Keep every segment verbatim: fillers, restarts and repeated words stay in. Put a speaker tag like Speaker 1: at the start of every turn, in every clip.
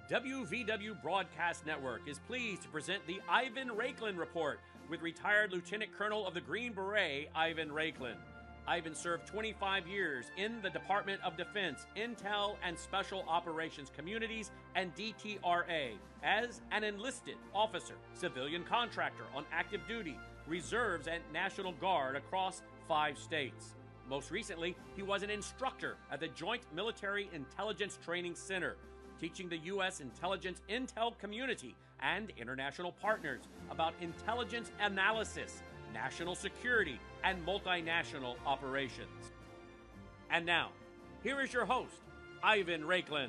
Speaker 1: W V W Broadcast Network is pleased to present the Ivan Raiklin Report with retired Lieutenant Colonel of the Green Beret, Ivan Raiklin. Ivan served twenty-five years in the Department of Defense, Intel and Special Operations Communities, and D T R A as an enlisted officer, civilian contractor on active duty, reserves, and National Guard across five states. Most recently, he was an instructor at the Joint Military Intelligence Training Center, teaching the U S intelligence intel community and international partners about intelligence analysis, national security, and multinational operations. And now, here is your host, Ivan Raiklin.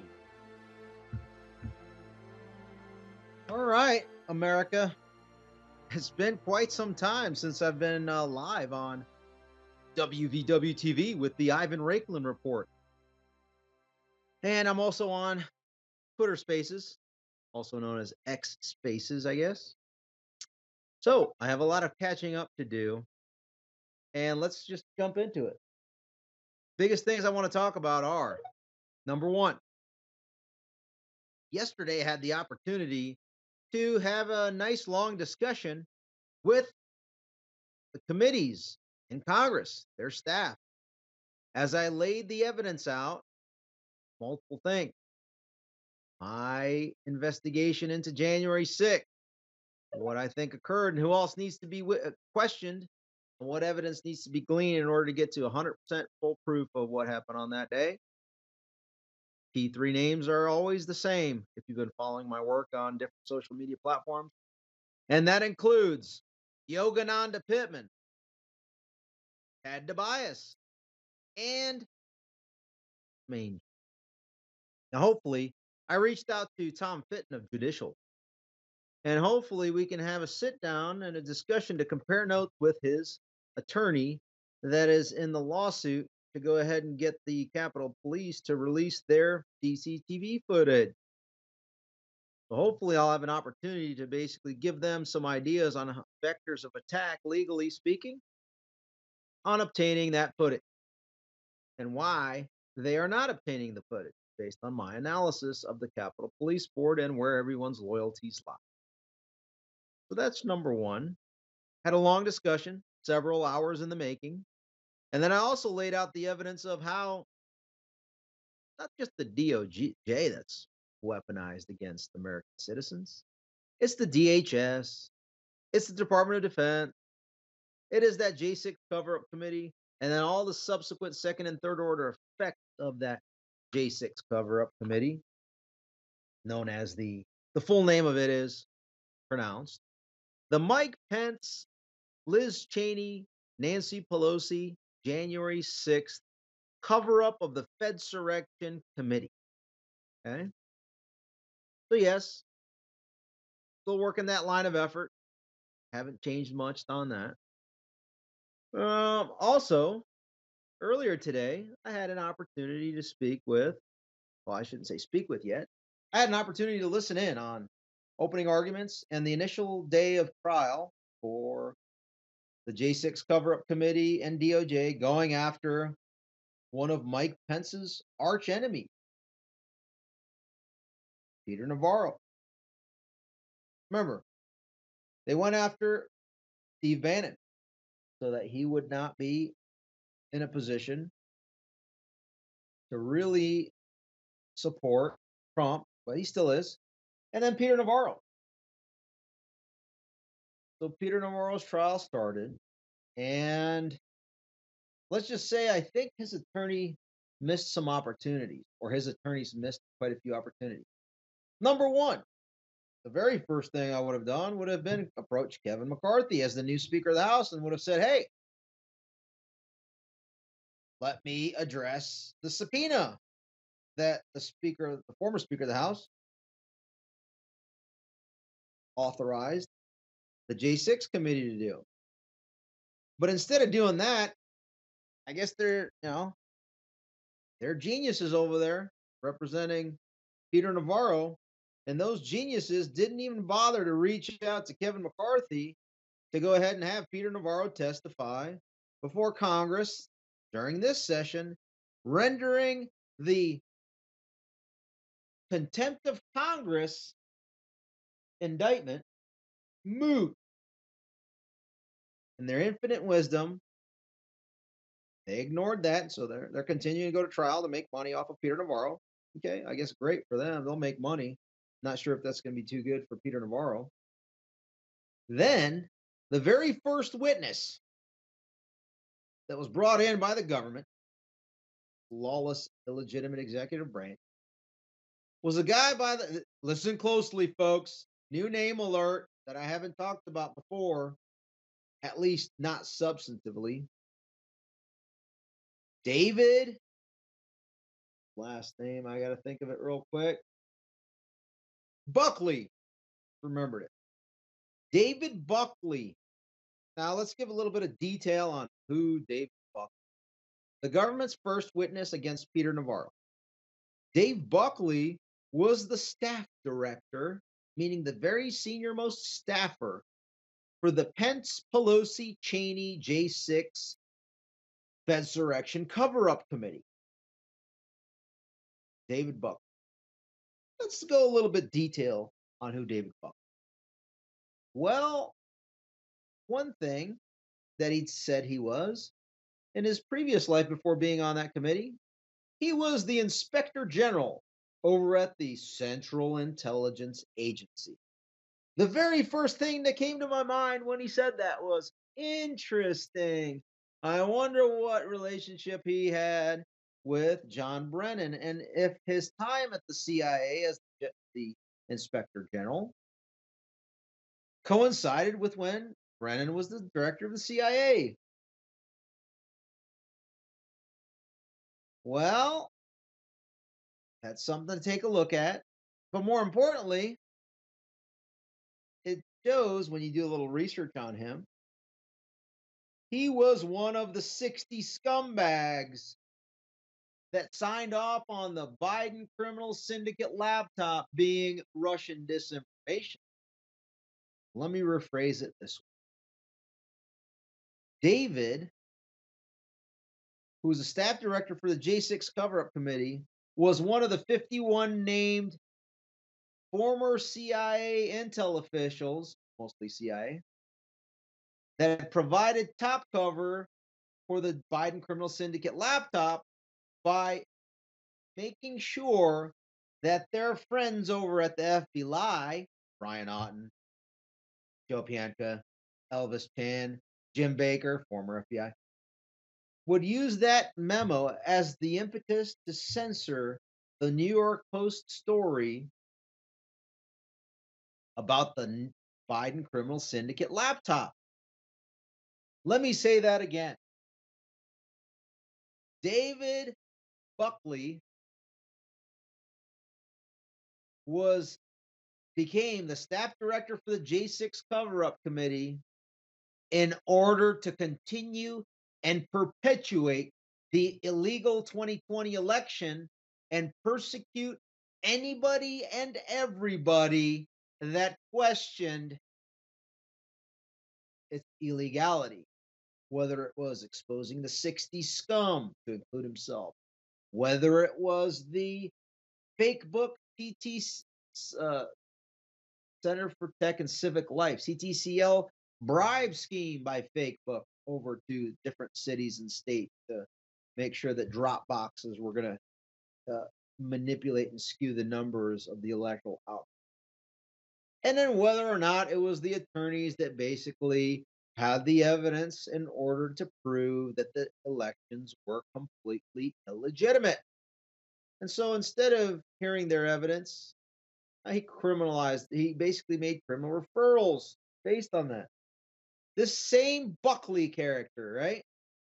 Speaker 2: All right, America. It's been quite some time since I've been uh, live on W V W T V with the Ivan Raiklin Report. And I'm also on Twitter Spaces, also known as X Spaces, I guess. So I have a lot of catching up to do, and let's just jump into it. Biggest things I want to talk about are, number one, yesterday I had the opportunity to have a nice long discussion with the committees in Congress, their staff, as I laid the evidence out, multiple things. My investigation into January sixth, what I think occurred, and who else needs to be w- questioned, and what evidence needs to be gleaned in order to get to one hundred percent full proof of what happened on that day. Key three names are always the same if you've been following my work on different social media platforms. And that includes Yogananda Pittman, Tad Tobias, and Maine. Now, hopefully, I reached out to Tom Fitton of Judicial, and hopefully we can have a sit down and a discussion to compare notes with his attorney that is in the lawsuit to go ahead and get the Capitol Police to release their C C T V footage. So hopefully I'll have an opportunity to basically give them some ideas on vectors of attack, legally speaking, on obtaining that footage and why they are not obtaining the footage based on my analysis of the Capitol Police Board and where everyone's loyalties lie. So that's number one. Had a long discussion, several hours in the making. And then I also laid out the evidence of how not just the D O J that's weaponized against American citizens, it's the D H S, it's the Department of Defense, it is that J six cover-up committee, and then all the subsequent second and third order effects of that J six cover-up committee, known as the, the full name of it is pronounced, the Mike Pence, Liz Cheney, Nancy Pelosi, January sixth cover-up of the Fedsurrection Committee. Okay? So yes, still working that line of effort. Haven't changed much on that. Um, also, earlier today, I had an opportunity to speak with, well, I shouldn't say speak with yet. I had an opportunity to listen in on opening arguments and the initial day of trial for the J six cover-up committee and D O J going after one of Mike Pence's arch enemies, Peter Navarro. Remember, they went after Steve Bannon so that he would not be in a position to really support Trump, but he still is. And then Peter Navarro. So Peter Navarro's trial started, and let's just say I think his attorney missed some opportunities, or his attorneys missed quite a few opportunities. Number one, the very first thing I would have done would have been approach Kevin McCarthy as the new Speaker of the House and would have said, hey, let me address the subpoena that the Speaker, the former Speaker of the House, authorized the J six committee to do. But instead of doing that, I guess they're, you know, they're geniuses over there representing Peter Navarro. And those geniuses didn't even bother to reach out to Kevin McCarthy to go ahead and have Peter Navarro testify before Congress during this session, rendering the contempt of Congress indictment moot. In their infinite wisdom, they ignored that, so they're they're continuing to go to trial to make money off of Peter Navarro. Okay, I guess great for them. They'll make money. Not sure if that's going to be too good for Peter Navarro. Then, the very first witness that was brought in by the government, lawless, illegitimate executive branch, was a guy by the, listen closely, folks, new name alert that I haven't talked about before, at least not substantively. David, last name, I got to think of it real quick. Buckley, remembered it. David Buckley. Now, let's give a little bit of detail on who David Buckley, the government's first witness against Peter Navarro. Dave Buckley was the staff director, meaning the very senior most staffer for the Pence, Pelosi, Cheney, J six Fedsurrection Cover-Up Committee. David Buckley. Let's go a little bit detail on who David Buckley. Well, one thing that he'd said he was in his previous life before being on that committee, he was the Inspector General over at the Central Intelligence Agency. The very first thing that came to my mind when he said that was interesting. I wonder what relationship he had with John Brennan and if his time at the C I A as the Inspector General coincided with when Brennan was the director of the C I A. Well, that's something to take a look at. But more importantly, it shows when you do a little research on him, he was one of the sixty scumbags that signed off on the Biden criminal syndicate laptop being Russian disinformation. Let me rephrase it this way. David, who was a staff director for the J six Cover-Up Committee, was one of the fifty-one named former C I A intel officials, mostly C I A, that provided top cover for the Biden criminal syndicate laptop by making sure that their friends over at the F B I, Brian Otten, Joe Pientka, Elvis Chan, Jim Baker, former F B I, would use that memo as the impetus to censor the New York Post story about the Biden criminal syndicate laptop. Let me say that again. David Buckley was became the staff director for the J six Cover-Up Committee in order to continue and perpetuate the illegal twenty twenty election and persecute anybody and everybody that questioned its illegality, whether it was exposing the sixty scum to include himself, whether it was the fake book P T uh, Center for Tech and Civic Life, C T C L bribe scheme by fake book over to different cities and states to make sure that drop boxes were going to uh, manipulate and skew the numbers of the electoral outcome. And then whether or not it was the attorneys that basically had the evidence in order to prove that the elections were completely illegitimate. And so instead of hearing their evidence, he criminalized, he basically made criminal referrals based on that. This same Buckley character, right?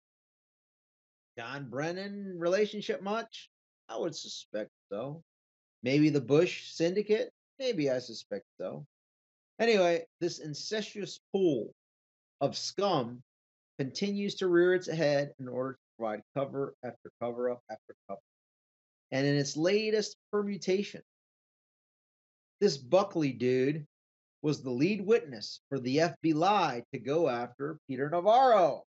Speaker 2: John Brennan relationship much? I would suspect so. Maybe the Bush syndicate? Maybe I suspect so. Anyway, this incestuous pool of scum continues to rear its head in order to provide cover after cover up after cover. And in its latest permutation, this Buckley dude was the lead witness for the F B I to go after Peter Navarro.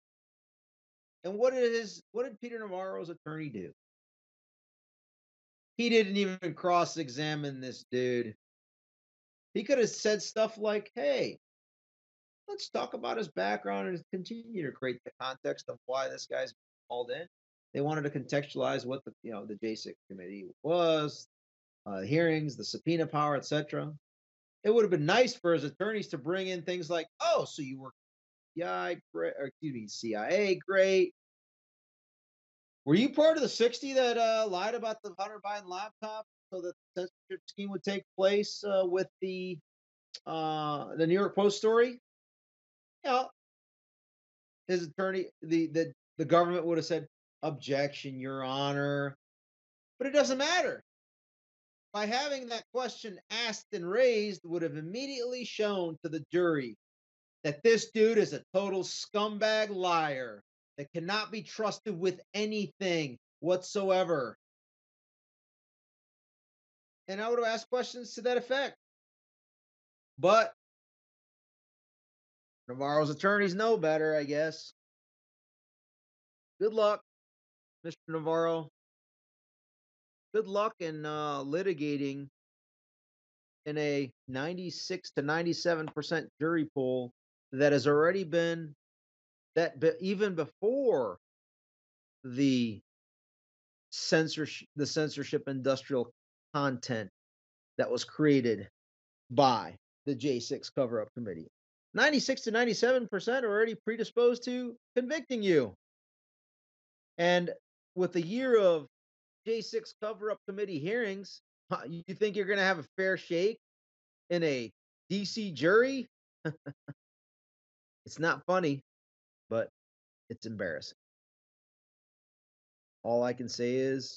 Speaker 2: And what did his what did Peter Navarro's attorney do? He didn't even cross-examine this dude. He could have said stuff like, "Hey, let's talk about his background and continue to create the context of why this guy's called in." They wanted to contextualize what the you know the J six committee was, uh, hearings, the subpoena power, et cetera. It would have been nice for his attorneys to bring in things like, "Oh, so you were C I A, great, or excuse me, C I A, great. Were you part of the sixty that uh, lied about the Hunter Biden laptop so that the censorship scheme would take place uh, with the uh, the New York Post story?" Yeah, his attorney, the the the government would have said, "Objection, Your Honor," but it doesn't matter. By having that question asked and raised, would have immediately shown to the jury that this dude is a total scumbag liar that cannot be trusted with anything whatsoever. And I would have asked questions to that effect. But Navarro's attorneys know better, I guess. Good luck, Mister Navarro. Good luck in uh, litigating in a ninety-six to ninety-seven percent jury pool that has already been that be, even before the censorship the censorship industrial content that was created by the J six cover up committee. ninety-six to ninety-seven percent are already predisposed to convicting you. And with a year of J six cover up committee hearings, you think you're going to have a fair shake in a D C jury? It's not funny, but it's embarrassing. All I can say is,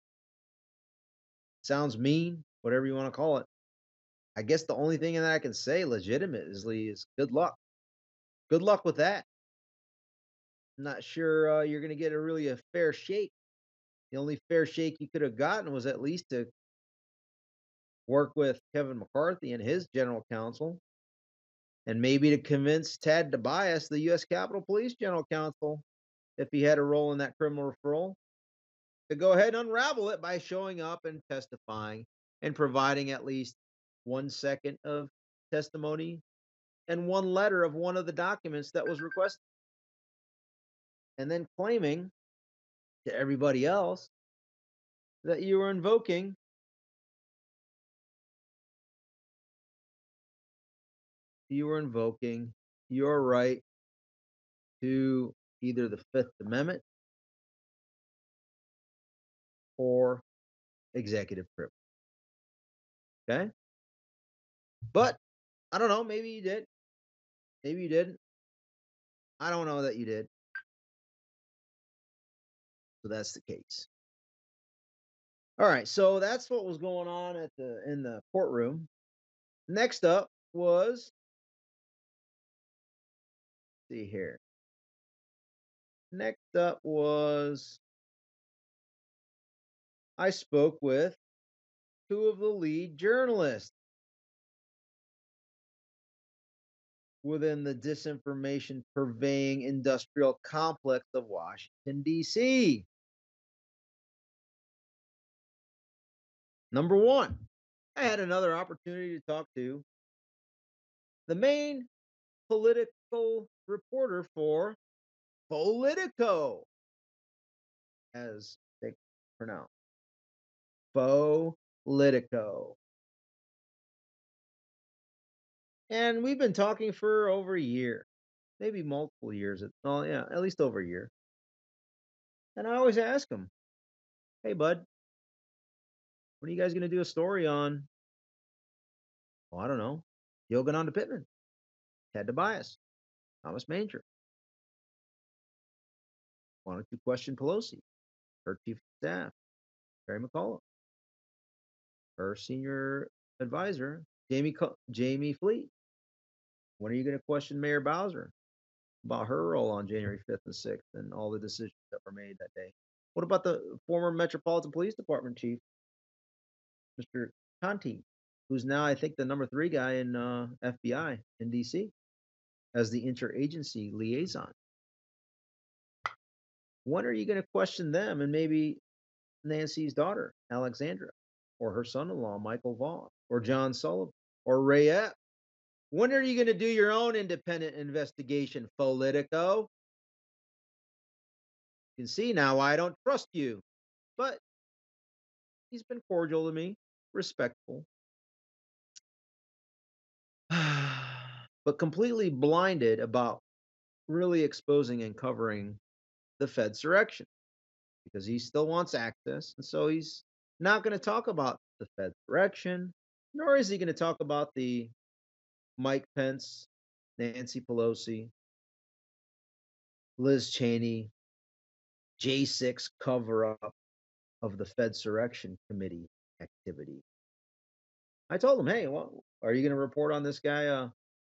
Speaker 2: sounds mean, whatever you want to call it. I guess the only thing that I can say legitimately is good luck. Good luck with that. I'm not sure uh, you're going to get a really a fair shake. The only fair shake you could have gotten was at least to work with Kevin McCarthy and his general counsel, and maybe to convince Tad DeBias, the U S Capitol Police General Counsel, if he had a role in that criminal referral, to go ahead and unravel it by showing up and testifying and providing at least one second of testimony and one letter of one of the documents that was requested. And then claiming to everybody else that you were invoking you were invoking your right to either the Fifth Amendment or executive privilege. Okay? But I don't know, maybe you did. Maybe you didn't. I don't know that you did. So that's the case. All right, so that's what was going on at the in the courtroom. Next up was, see here. Next up was I spoke with two of the lead journalists within the disinformation purveying industrial complex of Washington, D C. Number one, I had another opportunity to talk to the main political reporter for Politico, as they pronounce Politico. And we've been talking for over a year, maybe multiple years. Oh, yeah, at least over a year. And I always ask him, "Hey, bud, when are you guys going to do a story on, oh, I don't know, Yogananda Pittman, Ted DeBias, Thomas Manger? Why don't you question Pelosi, her chief of staff, Terry McCullough, her senior advisor, Jamie Jamie Fleet? When are you going to question Mayor Bowser about her role on January fifth and sixth and all the decisions that were made that day? What about the former Metropolitan Police Department chief, Mister Conti, who's now, I think, the number three guy in uh, F B I in D C as the interagency liaison? When are you going to question them and maybe Nancy's daughter, Alexandra, or her son-in-law, Michael Vaughn, or John Sullivan, or Ray Epps? When are you going to do your own independent investigation, Politico? You can see now why I don't trust you. But he's been cordial to me, respectful, but completely blinded about really exposing and covering the Fedsurrection because he still wants access. And so he's not going to talk about the Fedsurrection, nor is he going to talk about the Mike Pence, Nancy Pelosi, Liz Cheney, J six cover up of the Fedsurrection Committee activity. I told him, hey, well, are you going to report on this guy? Uh,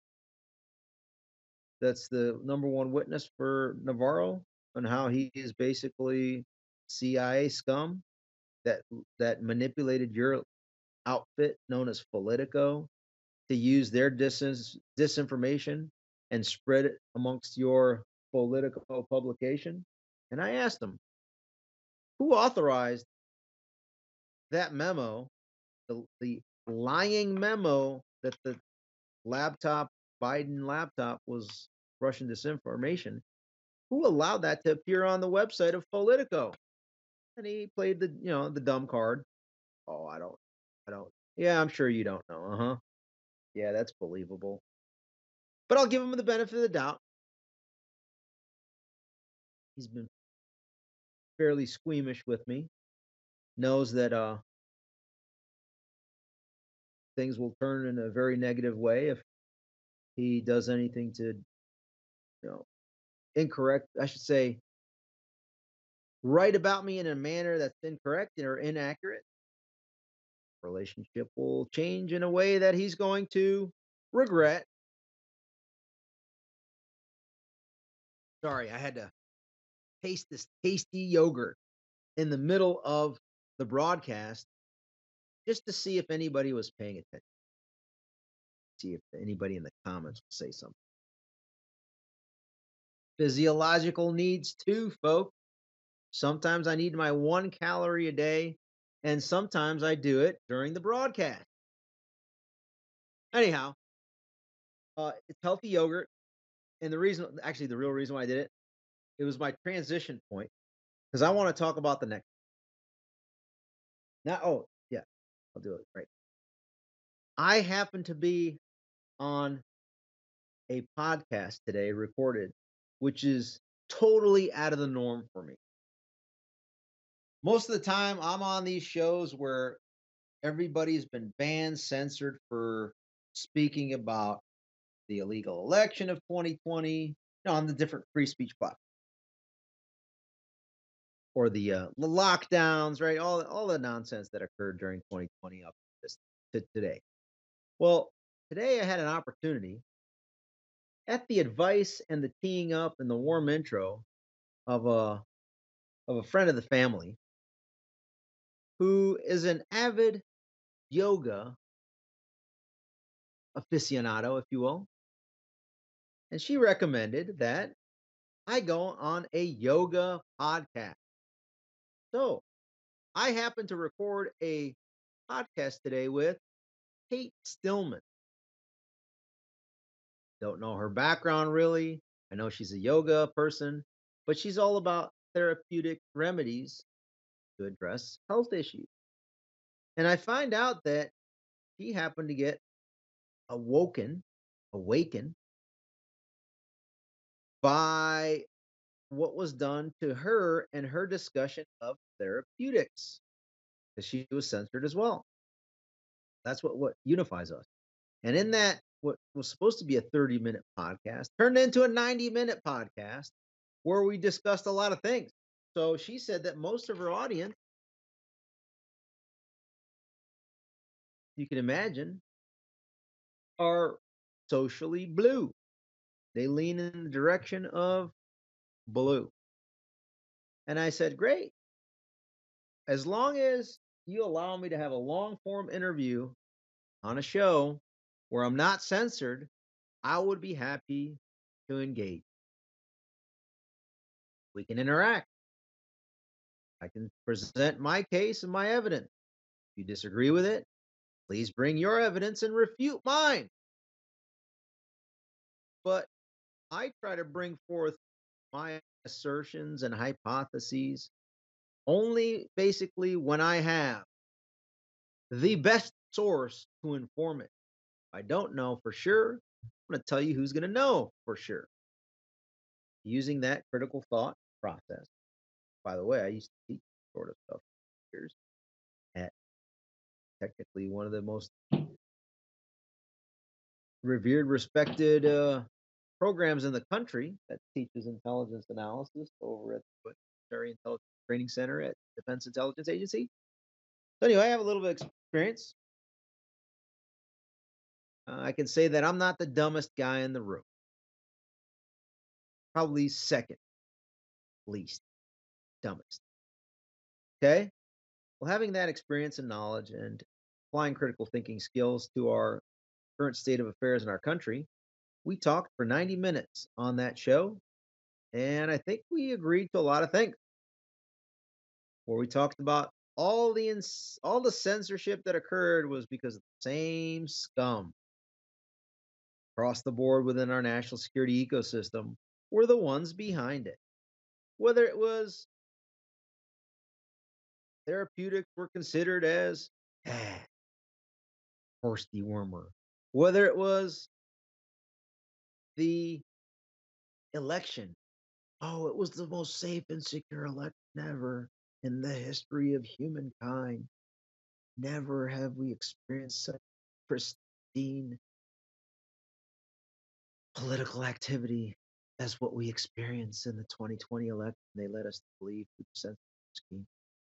Speaker 2: that's the number one witness for Navarro and how he is basically C I A scum that that manipulated your outfit known as Politico to use their dis- disinformation and spread it amongst your Politico publication. And I asked him, who authorized that memo, the, the lying memo that the laptop, Biden laptop, was Russian disinformation? Who allowed that to appear on the website of Politico? And he played the, you know, the dumb card. Oh, I don't, I don't. Yeah, I'm sure you don't know. Uh huh. Yeah, that's believable. But I'll give him the benefit of the doubt. He's been fairly squeamish with me. Knows that uh things will turn in a very negative way if he does anything to, you know, incorrect. I should say, write about me in a manner that's incorrect or inaccurate. Relationship will change in a way that he's going to regret. Sorry, I had to taste this tasty yogurt in the middle of the broadcast just to see if anybody was paying attention. See if anybody in the comments will say something. Physiological needs too, folks. Sometimes I need my one calorie a day, and sometimes I do it during the broadcast. Anyhow, uh, it's healthy yogurt. And the reason, actually, the real reason why I did it, it was my transition point because I want to talk about the next. Now, oh, yeah, I'll do it right. I happen to be on a podcast today recorded, which is totally out of the norm for me. Most of the time, I'm on these shows where everybody's been banned, censored for speaking about the illegal election of twenty twenty, you know, on the different free speech platforms, or the uh, the lockdowns, right? All all the nonsense that occurred during twenty twenty up to, this, to today. Well, today I had an opportunity at the advice and the teeing up and the warm intro of a of a friend of the family who is an avid yoga aficionado, if you will. And she recommended that I go on a yoga podcast. So I happen to record a podcast today with Kate Stillman. Don't know her background really. I know she's a yoga person, but she's all about therapeutic remedies to address health issues. And I find out that she happened to get awoken, awakened by what was done to her and her discussion of therapeutics because she was censored as well. That's what, what unifies us. And in that, what was supposed to be a thirty minute podcast turned into a ninety minute podcast where we discussed a lot of things. So she said that most of her audience, you can imagine, are socially blue. They lean in the direction of blue. And I said, great. As long as you allow me to have a long form interview on a show where I'm not censored, I would be happy to engage. We can interact. I can present my case and my evidence. If you disagree with it, please bring your evidence and refute mine. But I try to bring forth my assertions and hypotheses only basically when I have the best source to inform it. If I don't know for sure, I'm going to tell you who's going to know for sure. Using that critical thought process. By the way, I used to teach sort of stuff for years at technically one of the most revered, respected uh, programs in the country that teaches intelligence analysis over at the Military Intelligence Training Center at Defense Intelligence Agency. So anyway, I have a little bit of experience. Uh, I can say that I'm not the dumbest guy in the room. Probably second least dumbest. Okay? Well, having that experience and knowledge and applying critical thinking skills to our current state of affairs in our country, we talked for ninety minutes on that show, and I think we agreed to a lot of things. Where we talked about all the ins- all the censorship that occurred was because of the same scum across the board within our national security ecosystem were the ones behind it. Whether it was therapeutics were considered as ah, horse dewormer, whether it was the election. Oh, it was the most safe and secure election ever in the history of humankind. Never have we experienced such pristine political activity as what we experienced in the twenty twenty election. They led us to believe through the censorship scheme.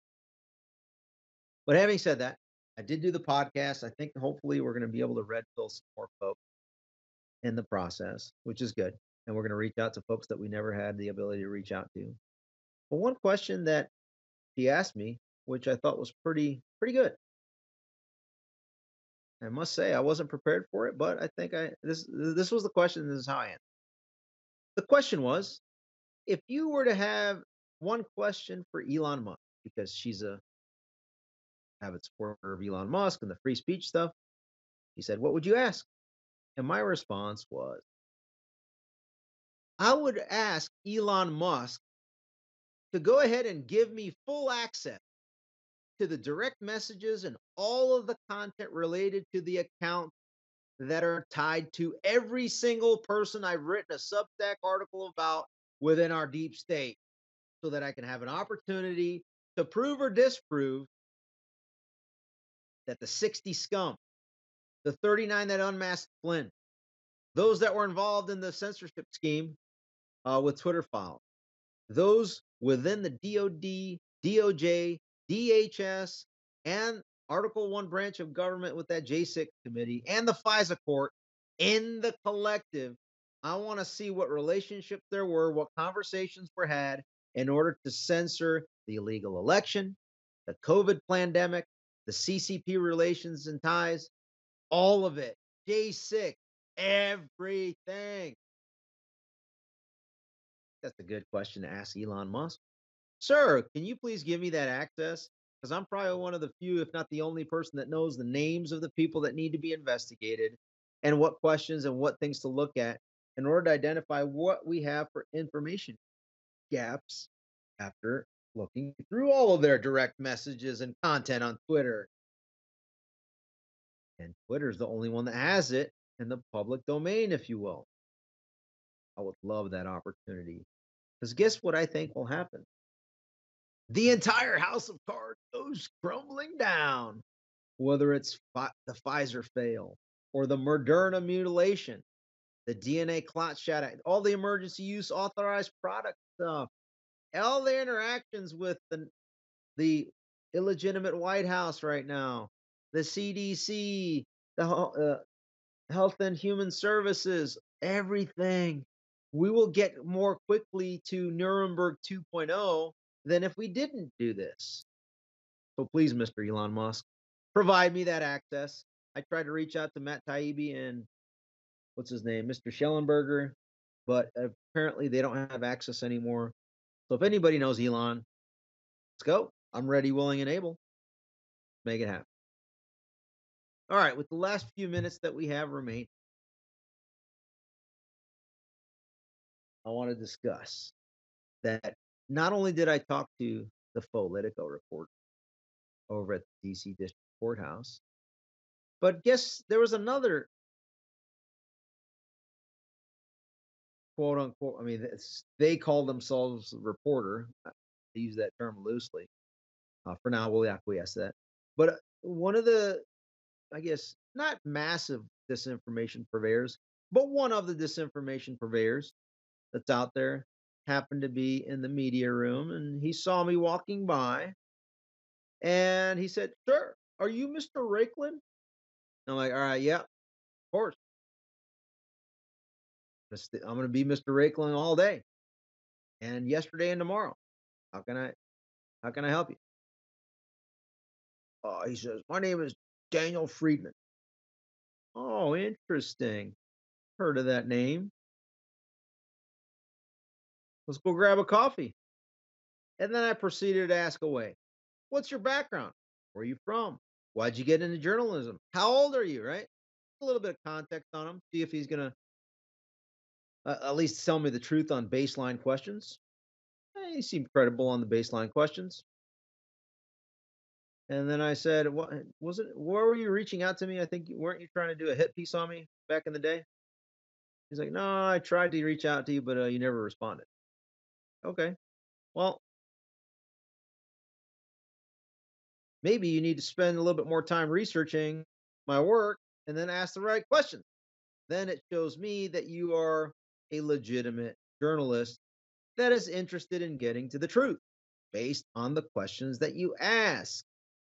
Speaker 2: But having said that, I did do the podcast. I think hopefully we're going to be able to red pill some more folks in the process, which is good. And we're going to reach out to folks that we never had the ability to reach out to. But one question that she asked me, which I thought was pretty pretty good. I must say I wasn't prepared for it, but I think I this this was the question. This is how I answered. The question was, if you were to have one question for Elon Musk, because she's a avid supporter of Elon Musk and the free speech stuff, he said, what would you ask? And my response was, I would ask Elon Musk to go ahead and give me full access to the direct messages and all of the content related to the account that are tied to every single person I've written a Substack article about within our deep state, so that I can have an opportunity to prove or disprove that the sixty scum, the thirty-nine that unmasked Flynn, those that were involved in the censorship scheme uh, with Twitter files, those within the D O D, D O J, D H S, and Article one branch of government with that J six committee and the FISA court in the collective. I want to see what relationships there were, what conversations were had in order to censor the illegal election, the COVID pandemic, the C C P relations and ties, all of it. J six, everything. That's a good question to ask Elon Musk. Sir, can you please give me that access? Because I'm probably one of the few, if not the only person that knows the names of the people that need to be investigated and what questions and what things to look at in order to identify what we have for information gaps after looking through all of their direct messages and content on Twitter. And Twitter's the only one that has it in the public domain, if you will. I would love that opportunity. Because guess what I think will happen? The entire house of cards goes crumbling down, whether it's fi- the Pfizer fail or the Moderna mutilation, the D N A clot shot, all the emergency use authorized product stuff, all the interactions with the, the illegitimate White House right now, the C D C, the uh, Health and Human Services, everything. We will get more quickly to Nuremberg 2.0 than if we didn't do this. So please, Mister Elon Musk, provide me that access. I tried to reach out to Matt Taibbi and what's his name, Mister Schellenberger, but apparently they don't have access anymore. So if anybody knows Elon, Let's go. I'm ready, willing, and able. Make it happen. All right. With the last few minutes that we have remain, I want to discuss that not only did I talk to the Politico reporter over at the D C District Courthouse, but guess there was another quote unquote. I mean, it's, they call themselves a reporter. I use that term loosely. Uh, for now, we'll acquiesce to that. But uh, one of the, I guess, not massive disinformation purveyors, but one of the disinformation purveyors that's out there happened to be in the media room, and he saw me walking by, and he said, "Sir, are you Mister Rakeland?" I'm like, "All right, yeah, of course. I'm going to be Mister Rakeland all day, and yesterday and tomorrow. How can I, how can I help you?" Oh, he says, "My name is Daniel Friedman." Oh, interesting. Heard of that name. Let's go grab a coffee. And then I proceeded to ask away. What's your background? Where are you from? Why'd you get into journalism? How old are you? Right? A little bit of context on him. See if he's going to uh, at least tell me the truth on baseline questions. Eh, he seemed credible on the baseline questions. And then I said, "What was it? Where were you reaching out to me? I think weren't you trying to do a hit piece on me back in the day?" He's like, "No, I tried to reach out to you, but uh, you never responded." Okay. Well, maybe you need to spend a little bit more time researching my work and then ask the right questions. Then it shows me that you are a legitimate journalist that is interested in getting to the truth based on the questions that you ask.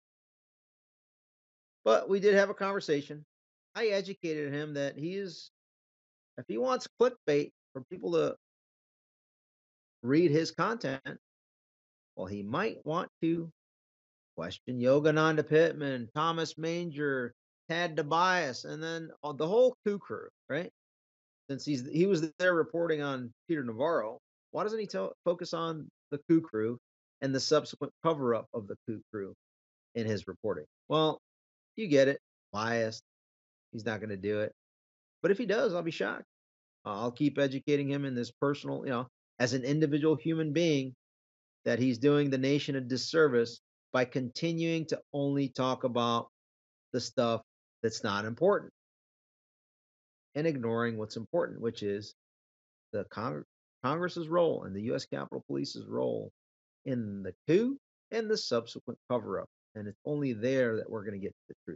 Speaker 2: But we did have a conversation. I educated him that he is, if he wants clickbait for people to read his content, well, he might want to question Yogananda Pittman, Thomas Manger, Tad Tobias, and then uh, the whole coup crew, right? Since he's he was there reporting on Peter Navarro, why doesn't he tell, focus on the coup crew and the subsequent cover up of the coup crew in his reporting? Well, you get it, biased. He's not going to do it, but if he does, I'll be shocked. Uh, I'll keep educating him in this personal, you know, as an individual human being, that he's doing the nation a disservice by continuing to only talk about the stuff that's not important and ignoring what's important, which is the Cong- Congress's role and the U S. Capitol Police's role in the coup and the subsequent cover up. And it's only there that we're going to get to the truth.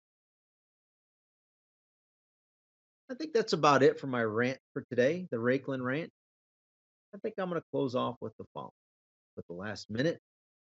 Speaker 2: I think that's about it for my rant for today, the Rakeland rant. I think I'm going to close off with the phone with the last minute.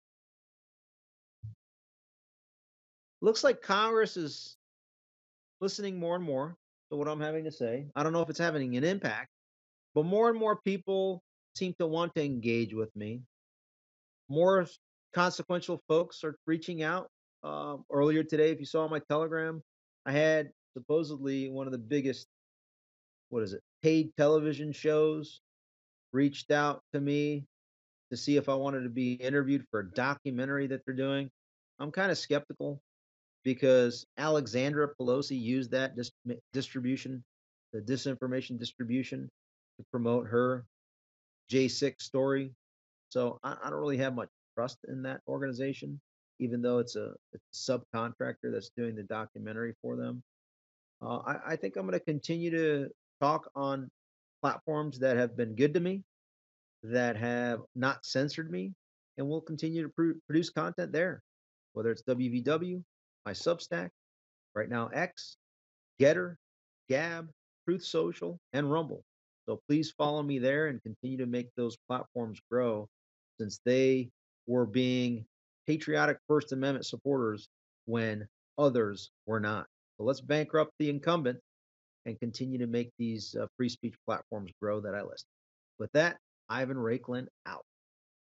Speaker 2: Looks like Congress is listening more and more to what I'm having to say. I don't know if it's having an impact, but more and more people seem to want to engage with me. More consequential folks are reaching out. Um, earlier today, if you saw my telegram, I had supposedly one of the biggest, what is it, paid television shows reached out to me to see if I wanted to be interviewed for a documentary that they're doing. I'm kind of skeptical because Alexandra Pelosi used that dis- distribution, the disinformation distribution, to promote her J six story. So I, I don't really have much trust in that organization, even though it's a, it's a subcontractor that's doing the documentary for them. Uh, I, I think I'm going to continue to talk on platforms that have been good to me, that have not censored me, and we'll continue to pr- produce content there, whether it's W V W, my Substack, right now X, Getter, Gab, Truth Social, and Rumble. So please follow me there and continue to make those platforms grow, since they were being patriotic First Amendment supporters when others were not. So let's bankrupt the incumbent and continue to make these uh, free speech platforms grow that I list. With that, Ivan Rakeland out.